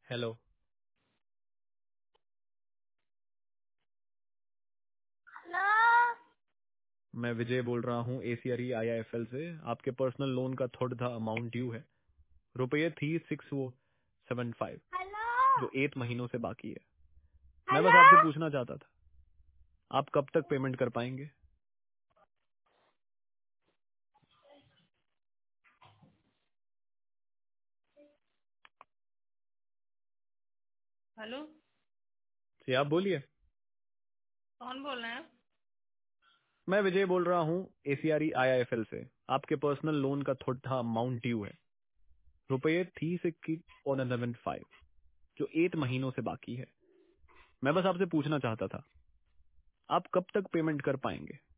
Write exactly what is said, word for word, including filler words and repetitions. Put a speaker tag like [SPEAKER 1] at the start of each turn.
[SPEAKER 1] Hello.
[SPEAKER 2] Hello.
[SPEAKER 1] मैं विजय बोल रहा हूँ एसीआरई आईआईएफएल से। आपके पर्सनल लोन का थोड़ा सा अमाउंट ड्यू है, रुपये थ्री सिक्स वो सेवन फाइव,
[SPEAKER 2] हेलो।
[SPEAKER 1] जो एट महीनों से बाकी है। मैं बस
[SPEAKER 2] हेलो।
[SPEAKER 1] आपसे पूछना चाहता था, आप कब तक पेमेंट कर पाएंगे?
[SPEAKER 2] हेलो।
[SPEAKER 1] जी आप बोलिए।
[SPEAKER 2] कौन बोल रहे हैं?
[SPEAKER 1] मैं विजय बोल रहा हूँ एसीआरई आईआईएफएल से। आपके पर्सनल लोन का थोड़ा सा अमाउंट ड्यू है, रुपये थ्री सिक्स सेवन फाइव, जो एट महीनों से बाकी है। मैं बस आपसे पूछना चाहता था, आप कब तक पेमेंट कर पाएंगे?